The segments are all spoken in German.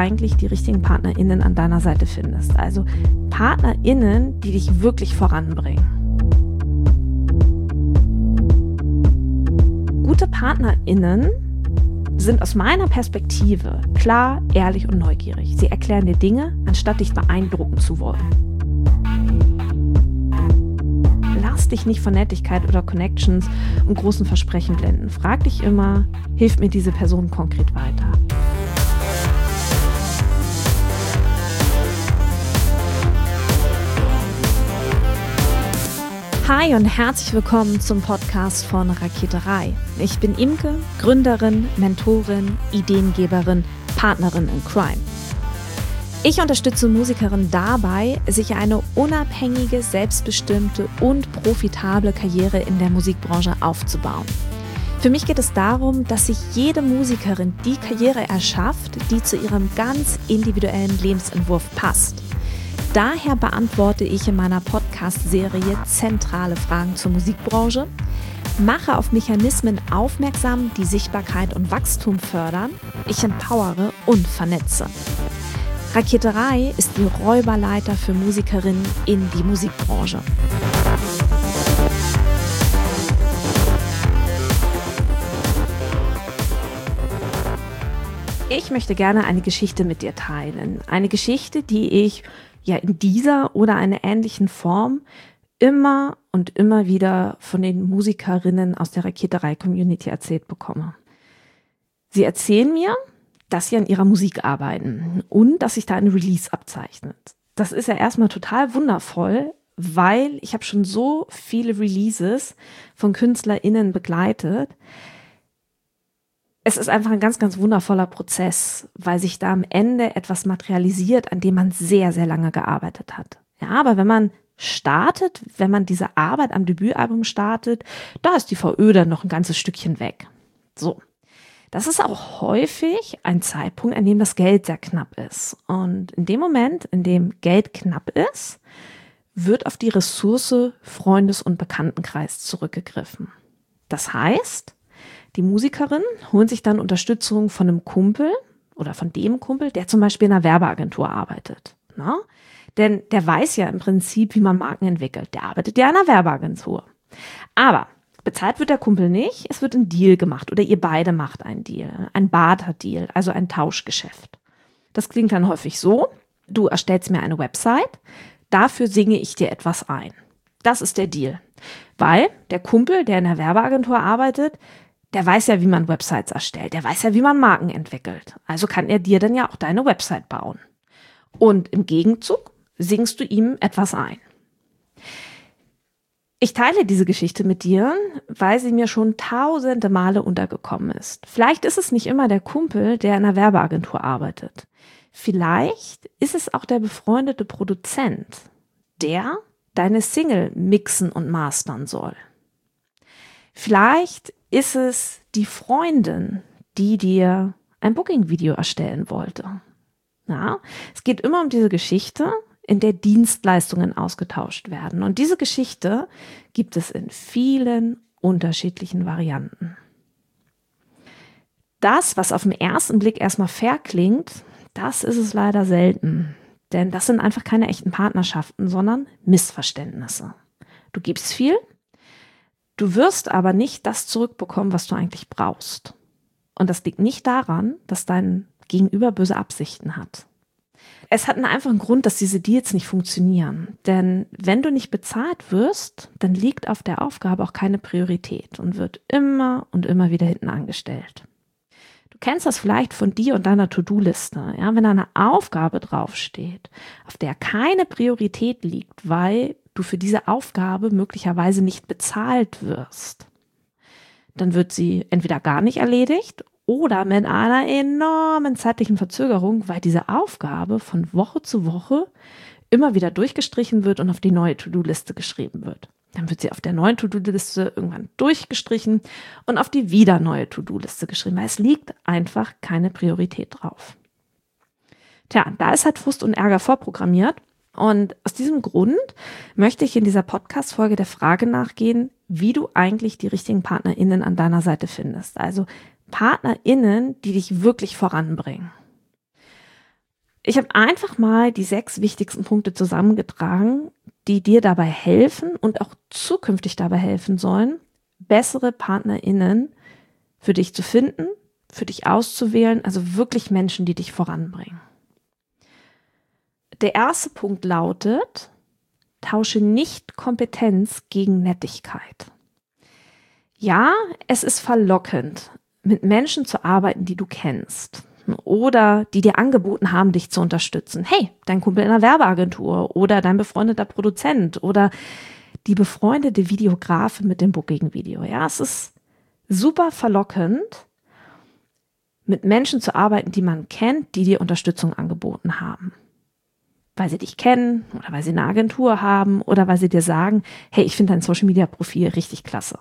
eigentlich die richtigen PartnerInnen an deiner Seite findest. Also PartnerInnen, die dich wirklich voranbringen. Gute PartnerInnen sind aus meiner Perspektive klar, ehrlich und neugierig. Sie erklären dir Dinge, anstatt dich beeindrucken zu wollen. Lass dich nicht von Nettigkeit oder Connections und großen Versprechen blenden. Frag dich immer, hilft mir diese Person konkret weiter? Hi und herzlich willkommen zum Podcast von Raketerei. Ich bin Imke, Gründerin, Mentorin, Ideengeberin, Partnerin in Crime. Ich unterstütze Musikerinnen dabei, sich eine unabhängige, selbstbestimmte und profitable Karriere in der Musikbranche aufzubauen. Für mich geht es darum, dass sich jede Musikerin die Karriere erschafft, die zu ihrem ganz individuellen Lebensentwurf passt. Daher beantworte ich in meiner Podcast-Serie zentrale Fragen zur Musikbranche, mache auf Mechanismen aufmerksam, die Sichtbarkeit und Wachstum fördern, ich empowere und vernetze. Raketerei ist die Räuberleiter für Musikerinnen in die Musikbranche. Ich möchte gerne eine Geschichte mit dir teilen. Eine Geschichte, die ich in dieser oder einer ähnlichen Form immer und immer wieder von den Musikerinnen aus der Raketerei-Community erzählt bekomme. Sie erzählen mir, dass sie an ihrer Musik arbeiten und dass sich da ein Release abzeichnet. Das ist ja erstmal total wundervoll, weil ich habe schon so viele Releases von KünstlerInnen begleitet. Es ist einfach ein ganz, ganz wundervoller Prozess, weil sich da am Ende etwas materialisiert, an dem man sehr, sehr lange gearbeitet hat. Ja, aber wenn man startet, wenn man diese Arbeit am Debütalbum startet, da ist die VÖ dann noch ein ganzes Stückchen weg. So. Das ist auch häufig ein Zeitpunkt, an dem das Geld sehr knapp ist. Und in dem Moment, in dem Geld knapp ist, wird auf die Ressource Freundes- und Bekanntenkreis zurückgegriffen. Das heißt, die Musikerinnen holen sich dann Unterstützung von einem Kumpel oder von dem Kumpel, der zum Beispiel in einer Werbeagentur arbeitet. Na? Denn der weiß ja im Prinzip, wie man Marken entwickelt. Der arbeitet ja in einer Werbeagentur. Aber bezahlt wird der Kumpel nicht, es wird ein Deal gemacht oder ihr beide macht einen Deal, ein Barter-Deal, also ein Tauschgeschäft. Das klingt dann häufig so, du erstellst mir eine Website, dafür singe ich dir etwas ein. Das ist der Deal, weil der Kumpel, der in der Werbeagentur arbeitet, der weiß ja, wie man Websites erstellt, der weiß ja, wie man Marken entwickelt. Also kann er dir dann ja auch deine Website bauen. Und im Gegenzug singst du ihm etwas ein. Ich teile diese Geschichte mit dir, weil sie mir schon tausende Male untergekommen ist. Vielleicht ist es nicht immer der Kumpel, der in einer Werbeagentur arbeitet. Vielleicht ist es auch der befreundete Produzent, der deine Single mixen und mastern soll. Vielleicht ist es die Freundin, die dir ein Booking-Video erstellen wollte. Ja, es geht immer um diese Geschichte, in der Dienstleistungen ausgetauscht werden. Und diese Geschichte gibt es in vielen unterschiedlichen Varianten. Das, was auf den ersten Blick erstmal fair klingt, das ist es leider selten. Denn das sind einfach keine echten Partnerschaften, sondern Missverständnisse. Du gibst viel, du wirst aber nicht das zurückbekommen, was du eigentlich brauchst. Und das liegt nicht daran, dass dein Gegenüber böse Absichten hat. Es hat einen einfachen Grund, dass diese Deals nicht funktionieren. Denn wenn du nicht bezahlt wirst, dann liegt auf der Aufgabe auch keine Priorität und wird immer und immer wieder hinten angestellt. Du kennst das vielleicht von dir und deiner To-Do-Liste. Ja, wenn da eine Aufgabe draufsteht, auf der keine Priorität liegt, weil du für diese Aufgabe möglicherweise nicht bezahlt wirst, dann wird sie entweder gar nicht erledigt oder mit einer enormen zeitlichen Verzögerung, weil diese Aufgabe von Woche zu Woche immer wieder durchgestrichen wird und auf die neue To-Do-Liste geschrieben wird. Dann wird sie auf der neuen To-Do-Liste irgendwann durchgestrichen und auf die wieder neue To-Do-Liste geschrieben, weil es liegt einfach keine Priorität drauf. Tja, da ist halt Frust und Ärger vorprogrammiert. Und aus diesem Grund möchte ich in dieser Podcast-Folge der Frage nachgehen, wie du eigentlich die richtigen PartnerInnen an deiner Seite findest. Also PartnerInnen, die dich wirklich voranbringen. Ich habe einfach mal die 6 wichtigsten Punkte zusammengetragen, die dir dabei helfen und auch zukünftig dabei helfen sollen, bessere PartnerInnen für dich zu finden, für dich auszuwählen, also wirklich Menschen, die dich voranbringen. Der erste Punkt lautet: Tausche nicht Kompetenz gegen Nettigkeit. Ja, es ist verlockend, mit Menschen zu arbeiten, die du kennst oder die dir angeboten haben, dich zu unterstützen. Hey, dein Kumpel in einer Werbeagentur oder dein befreundeter Produzent oder die befreundete Videografin mit dem Booking-Video. Ja, es ist super verlockend, mit Menschen zu arbeiten, die man kennt, die dir Unterstützung angeboten haben. Weil sie dich kennen oder weil sie eine Agentur haben oder weil sie dir sagen, hey, ich finde dein Social-Media-Profil richtig klasse.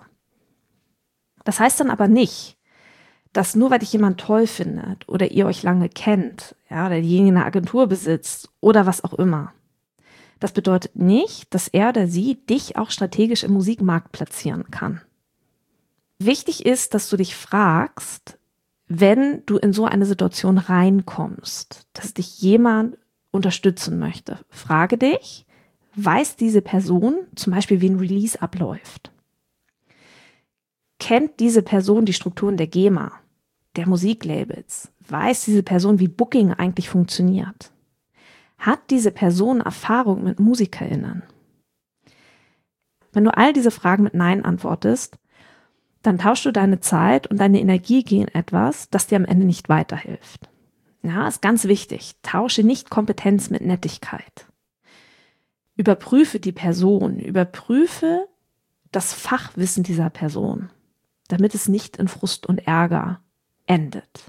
Das heißt dann aber nicht, dass nur weil dich jemand toll findet oder ihr euch lange kennt, ja, oder diejenige eine Agentur besitzt oder was auch immer, das bedeutet nicht, dass er oder sie dich auch strategisch im Musikmarkt platzieren kann. Wichtig ist, dass du dich fragst, wenn du in so eine Situation reinkommst, dass dich jemand unterstützen möchte. Frage dich, weiß diese Person zum Beispiel, wie ein Release abläuft? Kennt diese Person die Strukturen der GEMA, der Musiklabels? Weiß diese Person, wie Booking eigentlich funktioniert? Hat diese Person Erfahrung mit MusikerInnen? Wenn du all diese Fragen mit Nein antwortest, dann tauschst du deine Zeit und deine Energie gegen etwas, das dir am Ende nicht weiterhilft. Ja, ist ganz wichtig. Tausche nicht Kompetenz mit Nettigkeit. Überprüfe die Person, überprüfe das Fachwissen dieser Person, damit es nicht in Frust und Ärger endet.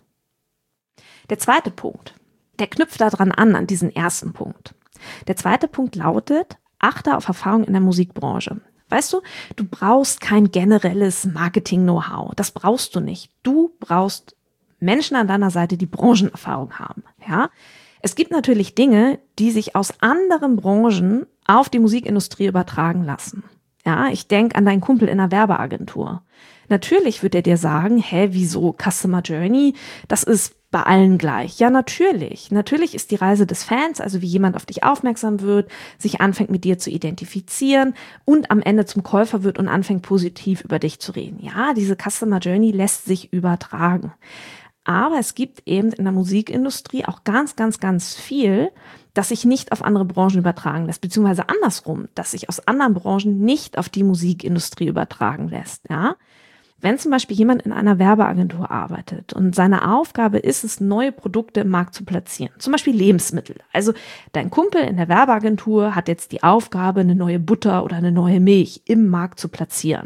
Der zweite Punkt, der knüpft daran an diesen ersten Punkt. Der zweite Punkt lautet: Achte auf Erfahrung in der Musikbranche. Weißt du, du brauchst kein generelles Marketing-Know-how. Das brauchst du nicht. Du brauchst Menschen an deiner Seite, die Branchenerfahrung haben. Ja? Es gibt natürlich Dinge, die sich aus anderen Branchen auf die Musikindustrie übertragen lassen. Ja, ich denke an deinen Kumpel in einer Werbeagentur. Natürlich wird er dir sagen, wieso Customer Journey? Das ist bei allen gleich. Ja, natürlich. Natürlich ist die Reise des Fans, also wie jemand auf dich aufmerksam wird, sich anfängt mit dir zu identifizieren und am Ende zum Käufer wird und anfängt positiv über dich zu reden. Ja, diese Customer Journey lässt sich übertragen. Aber es gibt eben in der Musikindustrie auch ganz, ganz, ganz viel, das sich nicht auf andere Branchen übertragen lässt, beziehungsweise andersrum, das sich aus anderen Branchen nicht auf die Musikindustrie übertragen lässt. Ja? Wenn zum Beispiel jemand in einer Werbeagentur arbeitet und seine Aufgabe ist es, neue Produkte im Markt zu platzieren, zum Beispiel Lebensmittel. Also dein Kumpel in der Werbeagentur hat jetzt die Aufgabe, eine neue Butter oder eine neue Milch im Markt zu platzieren.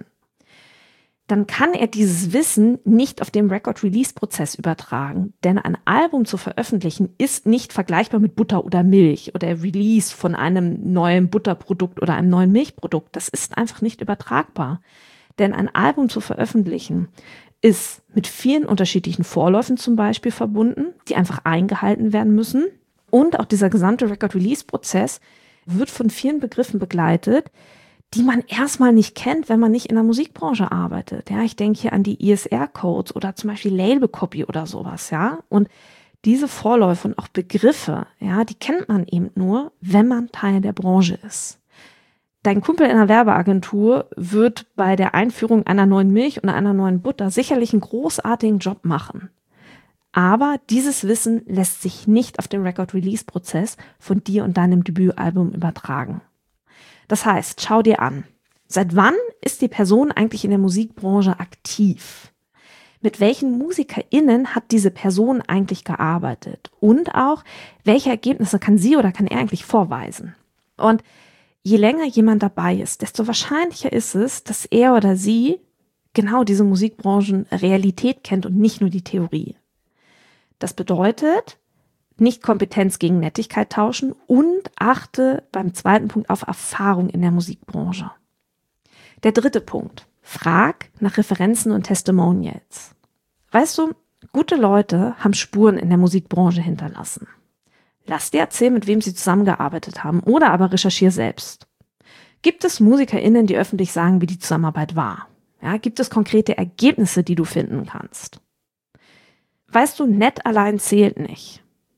Dann kann er dieses Wissen nicht auf den Record-Release-Prozess übertragen. Denn ein Album zu veröffentlichen ist nicht vergleichbar mit Butter oder Milch oder Release von einem neuen Butterprodukt oder einem neuen Milchprodukt. Das ist einfach nicht übertragbar. Denn ein Album zu veröffentlichen ist mit vielen unterschiedlichen Vorläufen zum Beispiel verbunden, die einfach eingehalten werden müssen. Und auch dieser gesamte Record-Release-Prozess wird von vielen Begriffen begleitet, die man erstmal nicht kennt, wenn man nicht in der Musikbranche arbeitet. Ja, ich denke hier an die ISR-Codes oder zum Beispiel Label-Copy oder sowas, ja. Und diese Vorläufe und auch Begriffe, ja, die kennt man eben nur, wenn man Teil der Branche ist. Dein Kumpel in einer Werbeagentur wird bei der Einführung einer neuen Milch oder einer neuen Butter sicherlich einen großartigen Job machen. Aber dieses Wissen lässt sich nicht auf den Record-Release-Prozess von dir und deinem Debütalbum übertragen. Das heißt, schau dir an, seit wann ist die Person eigentlich in der Musikbranche aktiv? Mit welchen MusikerInnen hat diese Person eigentlich gearbeitet? Und auch, welche Ergebnisse kann sie oder kann er eigentlich vorweisen? Und je länger jemand dabei ist, desto wahrscheinlicher ist es, dass er oder sie genau diese Musikbranchenrealität kennt und nicht nur die Theorie. Das bedeutet, nicht Kompetenz gegen Nettigkeit tauschen und achte beim zweiten Punkt auf Erfahrung in der Musikbranche. Der dritte Punkt: Frag nach Referenzen und Testimonials. Weißt du, gute Leute haben Spuren in der Musikbranche hinterlassen. Lass dir erzählen, mit wem sie zusammengearbeitet haben oder aber recherchier selbst. Gibt es MusikerInnen, die öffentlich sagen, wie die Zusammenarbeit war? Ja, gibt es konkrete Ergebnisse, die du finden kannst? Weißt du, nett allein zählt nicht.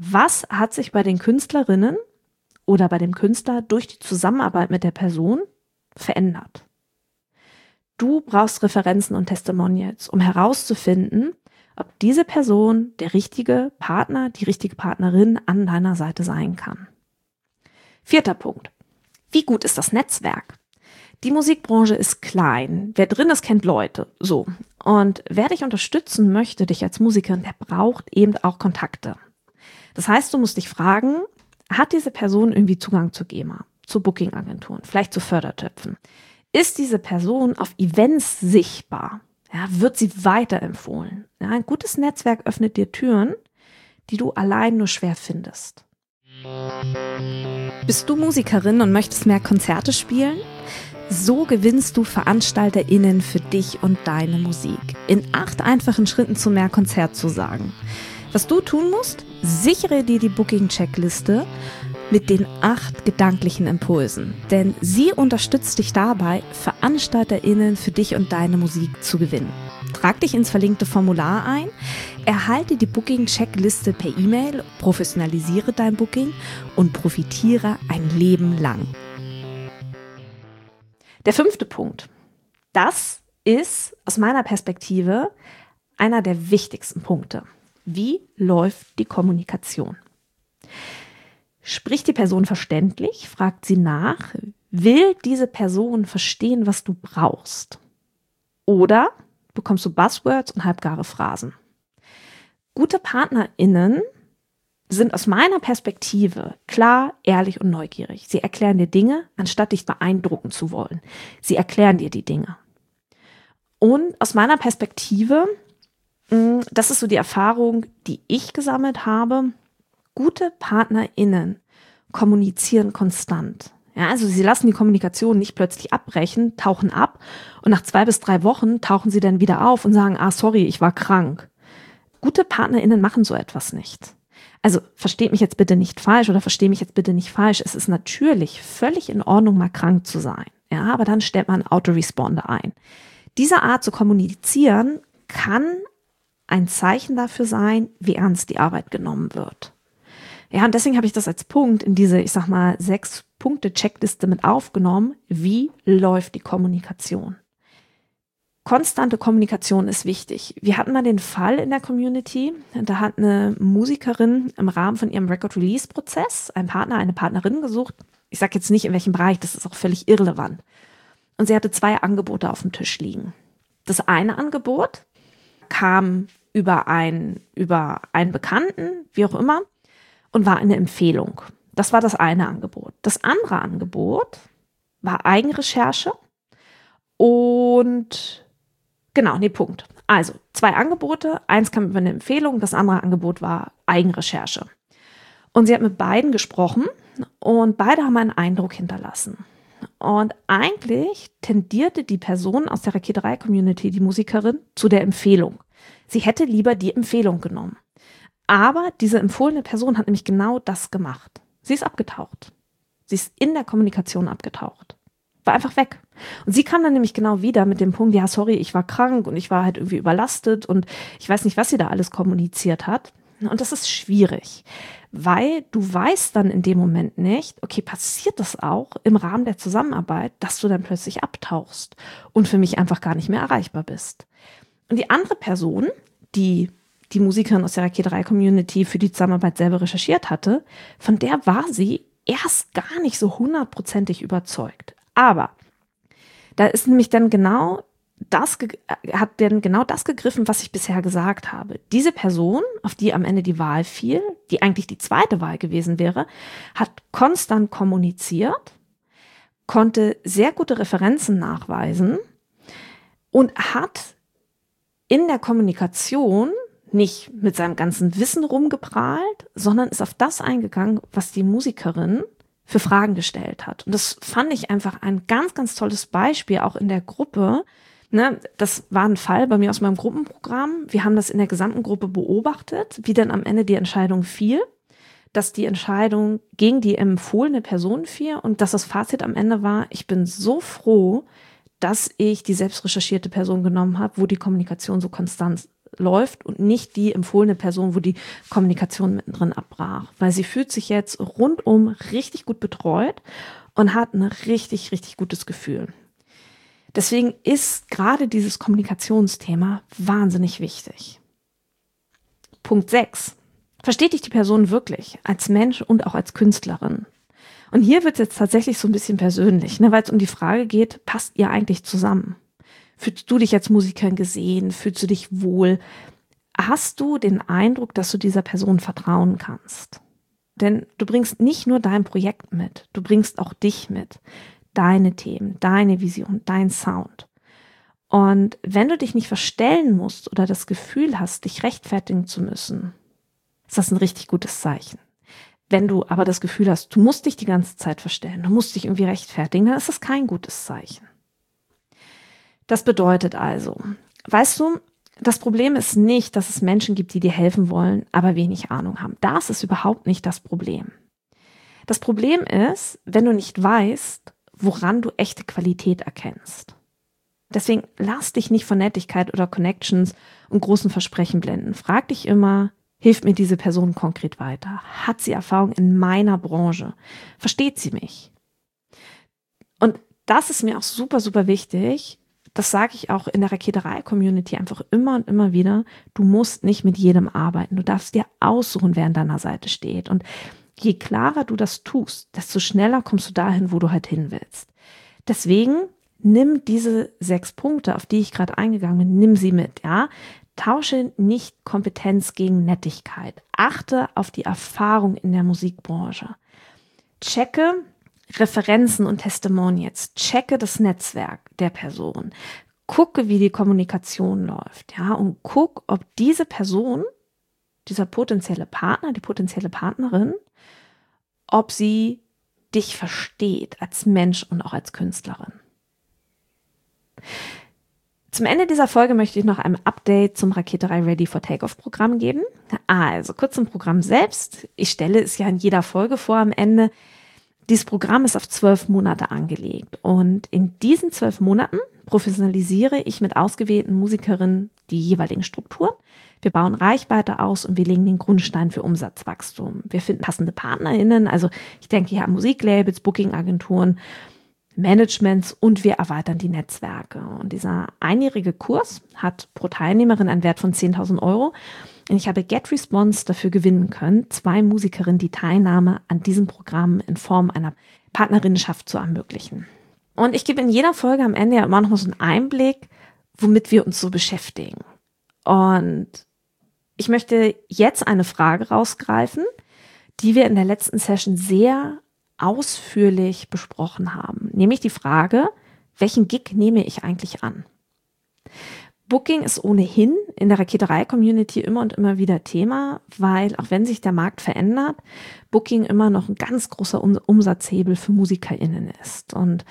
Was hat sich bei den Künstlerinnen oder bei dem Künstler durch die Zusammenarbeit mit der Person verändert? Du brauchst Referenzen und Testimonials, um herauszufinden, ob diese Person der richtige Partner, die richtige Partnerin an deiner Seite sein kann. 4. Punkt. Wie gut ist das Netzwerk? Die Musikbranche ist klein. Wer drin ist, kennt Leute. So. Und wer dich unterstützen möchte, dich als Musikerin, der braucht eben auch Kontakte. Das heißt, du musst dich fragen, hat diese Person irgendwie Zugang zur GEMA, zu Booking-Agenturen, vielleicht zu Fördertöpfen? Ist diese Person auf Events sichtbar? Ja, wird sie weiterempfohlen? Ja, ein gutes Netzwerk öffnet dir Türen, die du allein nur schwer findest. Bist du Musikerin und möchtest mehr Konzerte spielen? So gewinnst du VeranstalterInnen für dich und deine Musik. In 8 einfachen Schritten zu mehr Konzertzusagen. Was du tun musst? Sichere dir die Booking-Checkliste mit den 8 gedanklichen Impulsen. Denn sie unterstützt dich dabei, VeranstalterInnen für dich und deine Musik zu gewinnen. Trag dich ins verlinkte Formular ein, erhalte die Booking-Checkliste per E-Mail, professionalisiere dein Booking und profitiere ein Leben lang. Der 5. Punkt. Das ist aus meiner Perspektive einer der wichtigsten Punkte. Wie läuft die Kommunikation? Spricht die Person verständlich? Fragt sie nach? Will diese Person verstehen, was du brauchst? Oder bekommst du Buzzwords und halbgare Phrasen? Gute PartnerInnen sind aus meiner Perspektive klar, ehrlich und neugierig. Sie erklären dir Dinge, anstatt dich beeindrucken zu wollen. Sie erklären dir die Dinge. Und aus meiner Perspektive, das ist so die Erfahrung, die ich gesammelt habe, gute PartnerInnen kommunizieren konstant. Ja, also sie lassen die Kommunikation nicht plötzlich abbrechen, tauchen ab und nach 2 bis 3 Wochen tauchen sie dann wieder auf und sagen, sorry, ich war krank. Gute PartnerInnen machen so etwas nicht. Also versteht mich jetzt bitte nicht falsch oder verstehe mich jetzt bitte nicht falsch. Es ist natürlich völlig in Ordnung, mal krank zu sein. Ja, aber dann stellt man einen Autoresponder ein. Diese Art zu kommunizieren kann ein Zeichen dafür sein, wie ernst die Arbeit genommen wird. Ja, und deswegen habe ich das als Punkt in diese, 6-Punkte-Checkliste mit aufgenommen. Wie läuft die Kommunikation? Konstante Kommunikation ist wichtig. Wir hatten mal den Fall in der Community, da hat eine Musikerin im Rahmen von ihrem Record-Release-Prozess einen Partner, eine Partnerin gesucht. Ich sage jetzt nicht, in welchem Bereich, das ist auch völlig irrelevant. Und sie hatte 2 Angebote auf dem Tisch liegen. Das eine Angebot kam über einen Bekannten, wie auch immer, und war eine Empfehlung. Das war das eine Angebot. Das andere Angebot war Eigenrecherche und Punkt. Also 2 Angebote, eins kam über eine Empfehlung, das andere Angebot war Eigenrecherche. Und sie hat mit beiden gesprochen und beide haben einen Eindruck hinterlassen. Und eigentlich tendierte die Person aus der Raketerei-Community, die Musikerin, zu der Empfehlung. Sie hätte lieber die Empfehlung genommen. Aber diese empfohlene Person hat nämlich genau das gemacht. Sie ist abgetaucht. Sie ist in der Kommunikation abgetaucht. War einfach weg. Und sie kam dann nämlich genau wieder mit dem Punkt, ja, sorry, ich war krank und ich war halt irgendwie überlastet und ich weiß nicht, was sie da alles kommuniziert hat. Und das ist schwierig, weil du weißt dann in dem Moment nicht, okay, passiert das auch im Rahmen der Zusammenarbeit, dass du dann plötzlich abtauchst und für mich einfach gar nicht mehr erreichbar bist. Und die andere Person, die Musikerin aus der Raketerei-Community für die Zusammenarbeit selber recherchiert hatte, von der war sie erst gar nicht so 100%ig überzeugt. Aber da ist nämlich dann genau das gegriffen, was ich bisher gesagt habe. Diese Person, auf die am Ende die Wahl fiel, die eigentlich die zweite Wahl gewesen wäre, hat konstant kommuniziert, konnte sehr gute Referenzen nachweisen und hat in der Kommunikation nicht mit seinem ganzen Wissen rumgeprahlt, sondern ist auf das eingegangen, was die Musikerin für Fragen gestellt hat. Und das fand ich einfach ein ganz, ganz tolles Beispiel, auch in der Gruppe. Ne, das war ein Fall bei mir aus meinem Gruppenprogramm. Wir haben das in der gesamten Gruppe beobachtet, wie dann am Ende die Entscheidung fiel, dass die Entscheidung gegen die empfohlene Person fiel und dass das Fazit am Ende war, ich bin so froh, dass ich die selbst recherchierte Person genommen habe, wo die Kommunikation so konstant läuft und nicht die empfohlene Person, wo die Kommunikation mittendrin abbrach. Weil sie fühlt sich jetzt rundum richtig gut betreut und hat ein richtig, richtig gutes Gefühl. Deswegen ist gerade dieses Kommunikationsthema wahnsinnig wichtig. Punkt 6. Versteht dich die Person wirklich als Mensch und auch als Künstlerin? Und hier wird es jetzt tatsächlich so ein bisschen persönlich, weil es um die Frage geht, passt ihr eigentlich zusammen? Fühlst du dich als Musikerin gesehen? Fühlst du dich wohl? Hast du den Eindruck, dass du dieser Person vertrauen kannst? Denn du bringst nicht nur dein Projekt mit, du bringst auch dich mit. Deine Themen, deine Vision, dein Sound. Und wenn du dich nicht verstellen musst oder das Gefühl hast, dich rechtfertigen zu müssen, ist das ein richtig gutes Zeichen. Wenn du aber das Gefühl hast, du musst dich die ganze Zeit verstellen, du musst dich irgendwie rechtfertigen, dann ist das kein gutes Zeichen. Das bedeutet also, weißt du, das Problem ist nicht, dass es Menschen gibt, die dir helfen wollen, aber wenig Ahnung haben. Das ist überhaupt nicht das Problem. Das Problem ist, wenn du nicht weißt, woran du echte Qualität erkennst. Deswegen lass dich nicht von Nettigkeit oder Connections und großen Versprechen blenden. Frag dich immer, hilft mir diese Person konkret weiter? Hat sie Erfahrung in meiner Branche? Versteht sie mich? Und das ist mir auch super, super wichtig. Das sage ich auch in der Raketerei-Community einfach immer und immer wieder. Du musst nicht mit jedem arbeiten. Du darfst dir aussuchen, wer an deiner Seite steht. Und je klarer du das tust, desto schneller kommst du dahin, wo du halt hin willst. Deswegen nimm diese 6 Punkte, auf die ich gerade eingegangen bin, nimm sie mit, ja. Tausche nicht Kompetenz gegen Nettigkeit. Achte auf die Erfahrung in der Musikbranche. Checke Referenzen und Testimonials. Checke das Netzwerk der Person. Gucke, wie die Kommunikation läuft, ja, und guck, ob diese Person, dieser potenzielle Partner, die potenzielle Partnerin, ob sie dich versteht als Mensch und auch als Künstlerin. Zum Ende dieser Folge möchte ich noch ein Update zum Raketerei Ready for Takeoff Programm geben. Also kurz zum Programm selbst. Ich stelle es ja in jeder Folge vor am Ende. Dieses Programm ist auf 12 Monate angelegt und in diesen 12 Monaten professionalisiere ich mit ausgewählten Musikerinnen die jeweiligen Strukturen. Wir bauen Reichweite aus und wir legen den Grundstein für Umsatzwachstum. Wir finden passende PartnerInnen, also ich denke hier an Musiklabels, Bookingagenturen, Managements und wir erweitern die Netzwerke. Und dieser einjährige Kurs hat pro Teilnehmerin einen Wert von 10.000 €. Und ich habe GetResponse dafür gewinnen können, 2 Musikerinnen die Teilnahme an diesem Programm in Form einer Partnerinnenschaft zu ermöglichen. Und ich gebe in jeder Folge am Ende ja immer noch mal so einen Einblick, womit wir uns so beschäftigen. Und ich möchte jetzt eine Frage rausgreifen, die wir in der letzten Session sehr ausführlich besprochen haben. Nämlich die Frage, welchen Gig nehme ich eigentlich an? Booking ist ohnehin in der Raketerei-Community immer und immer wieder Thema, weil auch wenn sich der Markt verändert, Booking immer noch ein ganz großer Umsatzhebel für MusikerInnen ist. Und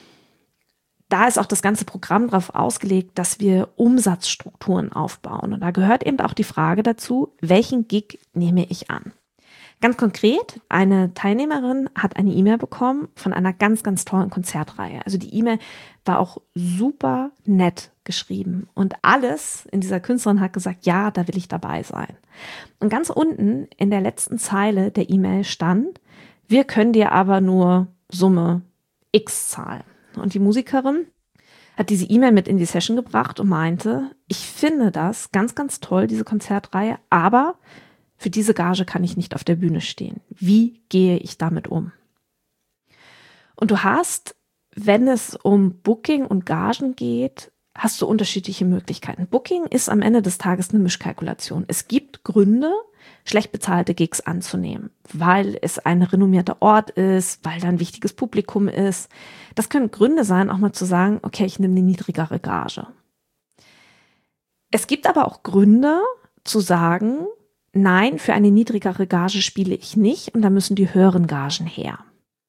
da ist auch das ganze Programm darauf ausgelegt, dass wir Umsatzstrukturen aufbauen. Und da gehört eben auch die Frage dazu, welchen Gig nehme ich an? Ganz konkret, eine Teilnehmerin hat eine E-Mail bekommen von einer ganz, ganz tollen Konzertreihe. Also die E-Mail war auch super nett geschrieben und alles in dieser Künstlerin hat gesagt, ja, da will ich dabei sein. Und ganz unten in der letzten Zeile der E-Mail stand, wir können dir aber nur Summe X zahlen. Und die Musikerin hat diese E-Mail mit in die Session gebracht und meinte, ich finde das ganz, ganz toll, diese Konzertreihe, aber für diese Gage kann ich nicht auf der Bühne stehen. Wie gehe ich damit um? Und du hast, wenn es um Booking und Gagen geht, hast du unterschiedliche Möglichkeiten. Booking ist am Ende des Tages eine Mischkalkulation. Es gibt Gründe, schlecht bezahlte Gigs anzunehmen, weil es ein renommierter Ort ist, weil da ein wichtiges Publikum ist. Das können Gründe sein, auch mal zu sagen, okay, ich nehme eine niedrigere Gage. Es gibt aber auch Gründe zu sagen, nein, für eine niedrigere Gage spiele ich nicht und da müssen die höheren Gagen her.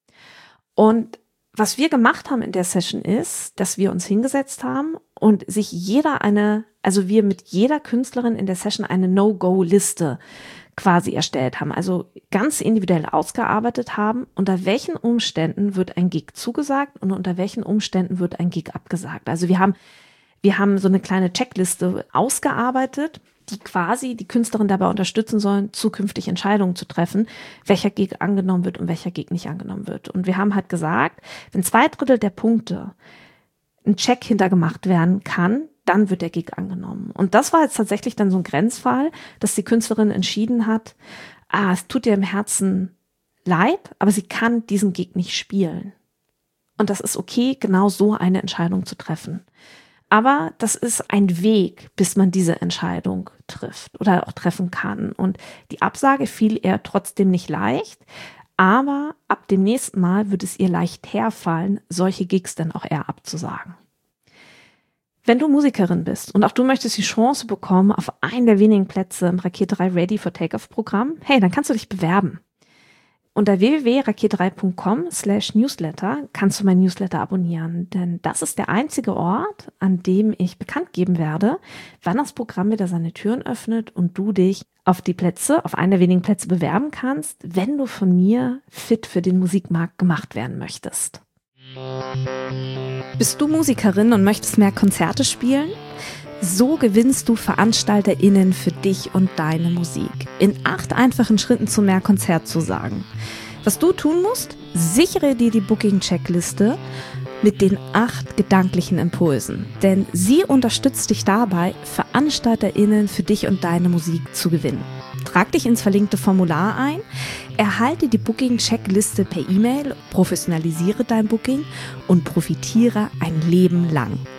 Und was wir gemacht haben in der Session ist, dass wir uns hingesetzt haben und sich wir mit jeder Künstlerin in der Session eine No-Go-Liste quasi erstellt haben, also ganz individuell ausgearbeitet haben, unter welchen Umständen wird ein Gig zugesagt und unter welchen Umständen wird ein Gig abgesagt. Also wir haben Wir haben so eine kleine Checkliste ausgearbeitet, die quasi die Künstlerin dabei unterstützen sollen, zukünftig Entscheidungen zu treffen, welcher Gig angenommen wird und welcher Gig nicht angenommen wird. Und wir haben halt gesagt, wenn 2/3 der Punkte ein Check hintergemacht werden kann, dann wird der Gig angenommen. Und das war jetzt tatsächlich dann so ein Grenzfall, dass die Künstlerin entschieden hat, es tut ihr im Herzen leid, aber sie kann diesen Gig nicht spielen. Und das ist okay, genau so eine Entscheidung zu treffen. Aber das ist ein Weg, bis man diese Entscheidung trifft oder auch treffen kann. Und die Absage fiel ihr trotzdem nicht leicht, aber ab dem nächsten Mal wird es ihr leicht herfallen, solche Gigs dann auch eher abzusagen. Wenn du Musikerin bist und auch du möchtest die Chance bekommen auf einen der wenigen Plätze im Raket3 Ready for Takeoff Programm, hey, dann kannst du dich bewerben. Unter www.raket3.com/newsletter kannst du mein Newsletter abonnieren, denn das ist der einzige Ort, an dem ich bekannt geben werde, wann das Programm wieder seine Türen öffnet und du dich auf die Plätze, auf einen der wenigen Plätze bewerben kannst, wenn du von mir fit für den Musikmarkt gemacht werden möchtest. Bist du Musikerin und möchtest mehr Konzerte spielen? So gewinnst du VeranstalterInnen für dich und deine Musik. In 8 einfachen Schritten zu mehr Konzertzusagen. Was du tun musst? Sichere dir die Booking-Checkliste mit den 8 gedanklichen Impulsen. Denn sie unterstützt dich dabei, VeranstalterInnen für dich und deine Musik zu gewinnen. Trag dich ins verlinkte Formular ein, erhalte die Booking-Checkliste per E-Mail, professionalisiere dein Booking und profitiere ein Leben lang.